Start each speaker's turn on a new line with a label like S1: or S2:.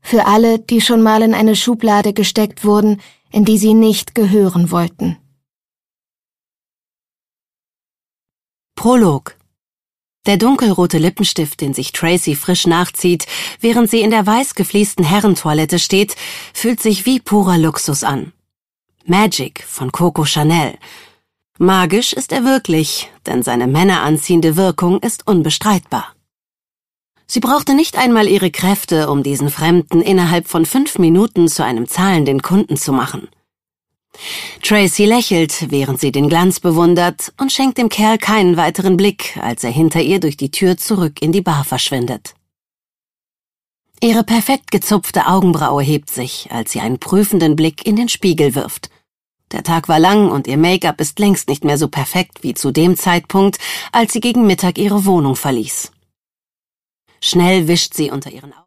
S1: Für alle, die schon mal in eine Schublade gesteckt wurden, in die sie nicht gehören wollten.
S2: Prolog. Der dunkelrote Lippenstift, den sich Tracy frisch nachzieht, während sie in der weiß gefliesten Herrentoilette steht, fühlt sich wie purer Luxus an. Magic von Coco Chanel. Magisch ist er wirklich, denn seine männeranziehende Wirkung ist unbestreitbar. Sie brauchte nicht einmal ihre Kräfte, um diesen Fremden innerhalb von 5 Minuten zu einem zahlenden Kunden zu machen. Tracy lächelt, während sie den Glanz bewundert, und schenkt dem Kerl keinen weiteren Blick, als er hinter ihr durch die Tür zurück in die Bar verschwindet. Ihre perfekt gezupfte Augenbraue hebt sich, als sie einen prüfenden Blick in den Spiegel wirft. Der Tag war lang und ihr Make-up ist längst nicht mehr so perfekt wie zu dem Zeitpunkt, als sie gegen Mittag ihre Wohnung verließ. Schnell wischt sie unter ihren Augen